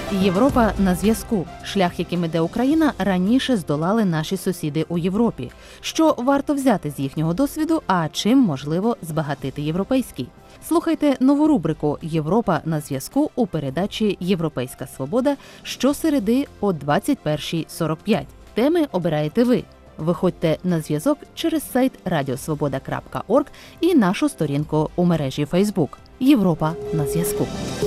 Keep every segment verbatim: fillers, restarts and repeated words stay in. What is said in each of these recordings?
Європа на зв'язку. Шлях, яким іде Україна, раніше здолали наші сусіди у Європі. Що варто взяти з їхнього досвіду, а чим можливо збагатити європейський? Слухайте нову рубрику «Європа на зв'язку» у передачі «Європейська свобода» щосереди о двадцять перша сорок п'ять. Теми обираєте ви. Виходьте на зв'язок через сайт радіосвобода крапка орг і нашу сторінку у мережі Фейсбук. Європа на зв'язку.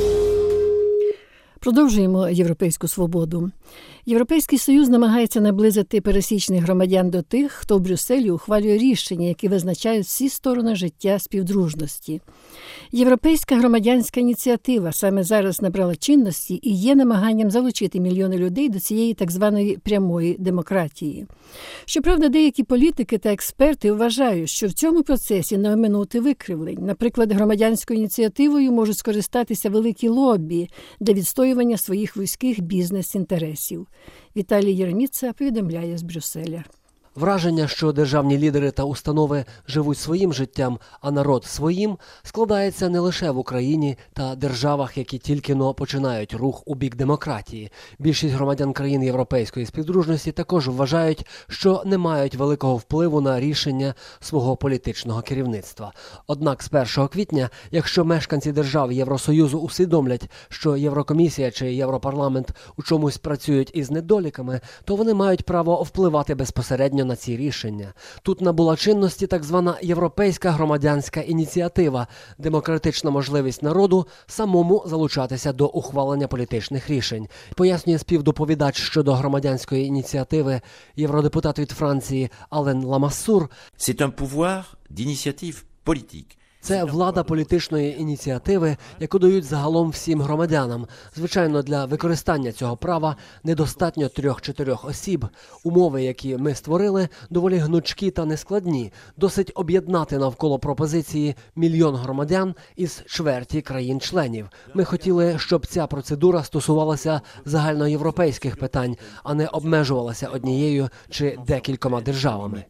Продовжуємо «Європейську свободу». Європейський Союз намагається наблизити пересічних громадян до тих, хто в Брюсселі ухвалює рішення, які визначають всі сторони життя співдружності. Європейська громадянська ініціатива саме зараз набрала чинності і є намаганням залучити мільйони людей до цієї так званої прямої демократії. Щоправда, деякі політики та експерти вважають, що в цьому процесі не оминути викривлень. Наприклад, громадянською ініціативою можуть скористатися великі лобі для відстоювання своїх вузьких бізнес-інтересів. Віталій Єреміца повідомляє з Брюсселя. Враження, що державні лідери та установи живуть своїм життям, а народ своїм, складається не лише в Україні та державах, які тільки-но починають рух у бік демократії. Більшість громадян країн європейської співдружності також вважають, що не мають великого впливу на рішення свого політичного керівництва. Однак з першого квітня, якщо мешканці держав Євросоюзу усвідомлять, що Єврокомісія чи Європарламент у чомусь працюють із недоліками, то вони мають право впливати безпосередньо на ці рішення. Тут набула чинності так звана Європейська громадянська ініціатива – демократична можливість народу самому залучатися до ухвалення політичних рішень. Пояснює співдоповідач щодо громадянської ініціативи євродепутат від Франції Ален Ламассур. C'est un pouvoir d'initiative politique. Це влада політичної ініціативи, яку дають загалом всім громадянам. Звичайно, для використання цього права недостатньо трьох-чотирьох осіб. Умови, які ми створили, доволі гнучкі та нескладні. Досить об'єднати навколо пропозиції мільйон громадян із чверті країн-членів. Ми хотіли, щоб ця процедура стосувалася загальноєвропейських питань, а не обмежувалася однією чи декількома державами.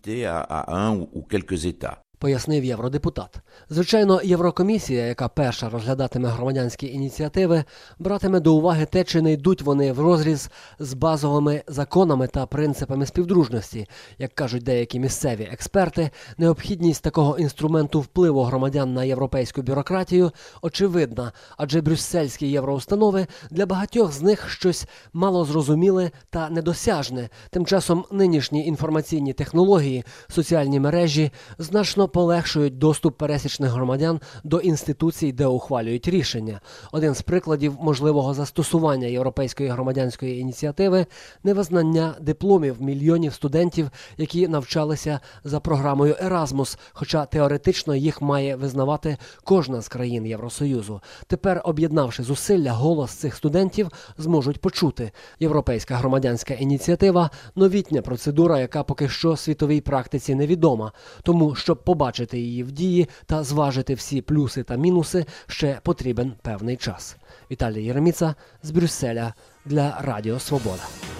Пояснив євродепутат. Звичайно, Єврокомісія, яка перша розглядатиме громадянські ініціативи, братиме до уваги те, чи не йдуть вони в розріз з базовими законами та принципами співдружності. Як кажуть деякі місцеві експерти, необхідність такого інструменту впливу громадян на європейську бюрократію очевидна, адже брюссельські євроустанови для багатьох з них щось малозрозуміле та недосяжне. Тим часом нинішні інформаційні технології, соціальні мережі значно полегшують доступ пересічних громадян до інституцій, де ухвалюють рішення. Один з прикладів можливого застосування Європейської громадянської ініціативи – невизнання дипломів мільйонів студентів, які навчалися за програмою Еразмус, хоча теоретично їх має визнавати кожна з країн Євросоюзу. Тепер, об'єднавши зусилля, голос цих студентів зможуть почути. Європейська громадянська ініціатива – новітня процедура, яка поки що світовій практиці невідома. Тому, щоб побачити Бачити її в дії та зважити всі плюси та мінуси, ще потрібен певний час. Віталій Єреміца з Брюсселя для Радіо Свобода.